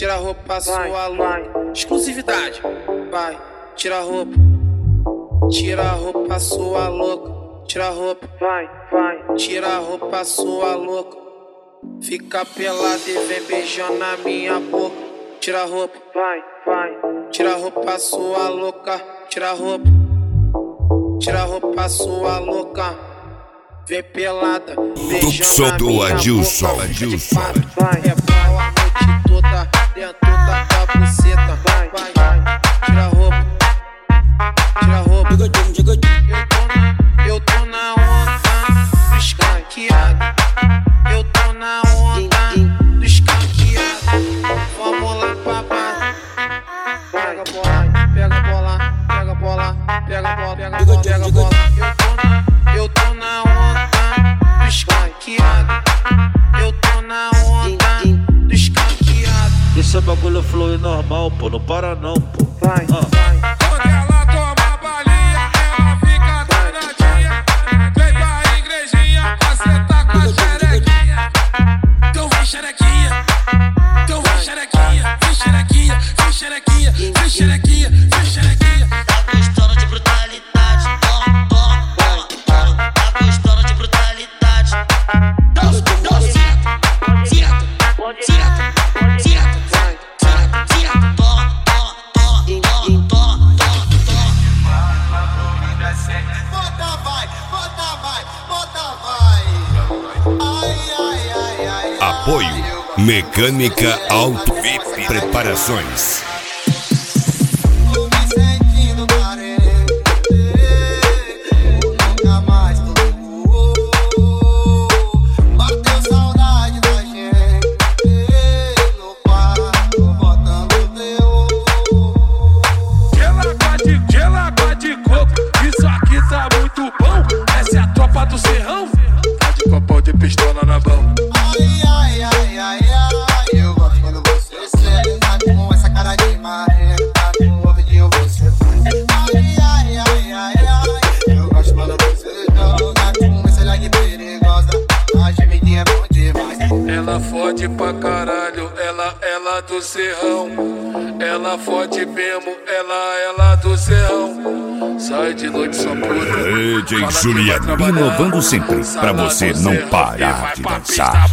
tira a roupa, sua louca. Exclusividade, vai, tira a roupa. Tira a roupa, sua louca. Tira a roupa, vai, tira a roupa, sua louca. Fica pelada e vem beijando na minha boca. Tira a roupa, vai, tira a roupa, sua louca. Tira a roupa, tira a roupa, sua louca. Vem pelada, beijando na minha boca. É pau a noite toda dentro da tua buceta. Vai, tira a roupa, tira a roupa. Eu tô na onda do escanqueado. Eu tô na onda do escanqueado. Vamos lá, papai. Pega a bola, pega a bola, pega a bola, pega a bola, pega a bola, pega a bola. Eu tô na onda do escanqueado. Eu tô na onda do escanqueado. Esse é bagulho fluir normal, pô, não para não, pô. Vai. Quando ela toma balinha, ela fica danadinha. Vem pra igrejinha, você tá com a xerequinha. Então vem xerequinha, então vem xerequinha, vem xerequinha, vem xerequinha, vem xerequinha, vem xerequinha. Tá gostando de brutalidade, toma, toma, toma, toma. Tá gostando de brutalidade. Apoio Mecânica Auto VIP Preparações. Pistola na mão. Ai, eu gosto quando você serve. Tá com essa cara de marreco, tá com o ouvidinho você faz. Ai, eu gosto quando você joga com esse lag perigosa. A gemidinha é bom demais. Ela fode pra caralho, ela do serrão. Ela fode mesmo, ela do serrão. Sai de noite só puta. DJ Juliano, inovando sempre, pra você não parar de dançar.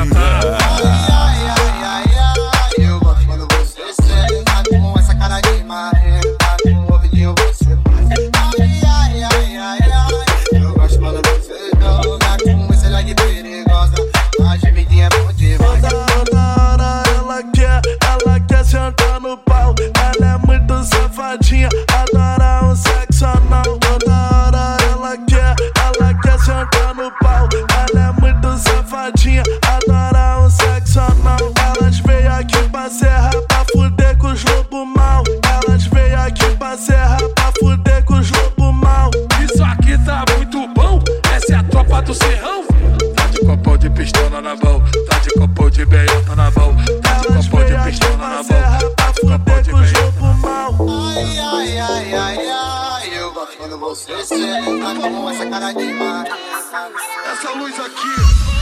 Eu gosto quando você serve. Tá com essa cara de marreco, tá com o ouvidinho você faz. Ai, eu gosto quando você joga com esse lag perigosa. A gemidinha é bom demais. Toda hora ela quer sentar no pau. Ela é muito safadinha, adora um sexo anal. Toda hora ela quer sentar no pau. Ela é muito safadinha, adora um sexo anal. Elas veio aqui pra serra pra fuder com os lobo mal. Elas veio aqui pra serra pra fuder com os lobo mal. Isso aqui tá muito bom, essa é a tropa do serrão. Tá de copão de pistola na mão, tá de copão de beiota na mão. Tá de copão de pistola na mão, tá de copão de beiota mal. Ai, eu gosto quando você serve. Tá com essa cara de marreco. Essa luz aqui,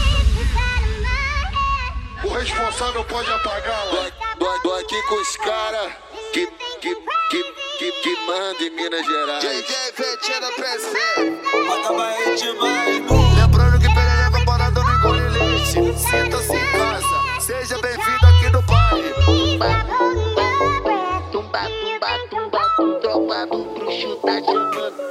o responsável pode apagá-la. Tô aqui com os caras que manda em Minas Gerais. JJ Vetinha presente. Acaba demais. Lembrando que perereca parada não engole leite. Sinta-se em casa, seja bem-vindo aqui no baile. Tumba, tumba, tumba, tumba, tropa do bruxo tá chamando.